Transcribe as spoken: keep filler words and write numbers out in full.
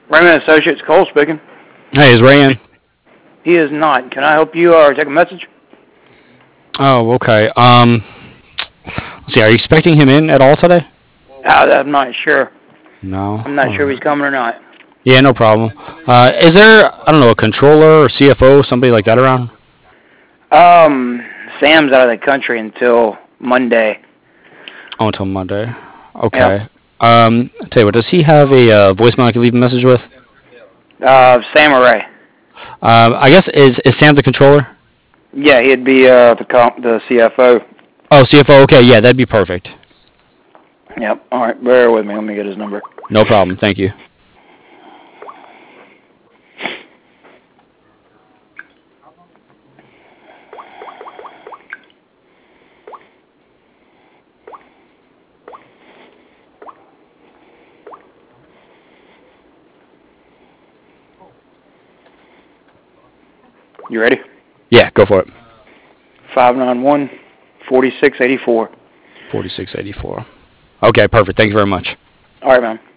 Raymond Associates, Cole speaking. Hey, is Ray in? He is not. Can I help you or take a message? Oh, okay. Um, let's see. Are you expecting him in at all today? Uh, I'm not sure. No. I'm not All sure if right. he's coming or not. Yeah, no problem. Uh, is there, I don't know, a controller or C F O, somebody like that around? Um, Sam's out of the country until Monday. Oh, until Monday. Okay. Yep. Um, I tell you what, does he have a uh, voicemail I can leave a message with? Uh, Sam or Ray? Um, I guess is is Sam the controller? Yeah, he'd be uh the comp, the C F O. Oh, C F O. Okay, yeah, that'd be perfect. Yep. All right, bear with me. Let me get his number. No problem. Thank you. You ready? Yeah, go for it. Five nine one, forty six eighty four. forty-six eighty-four. Okay, perfect. Thank you very much. All right, man.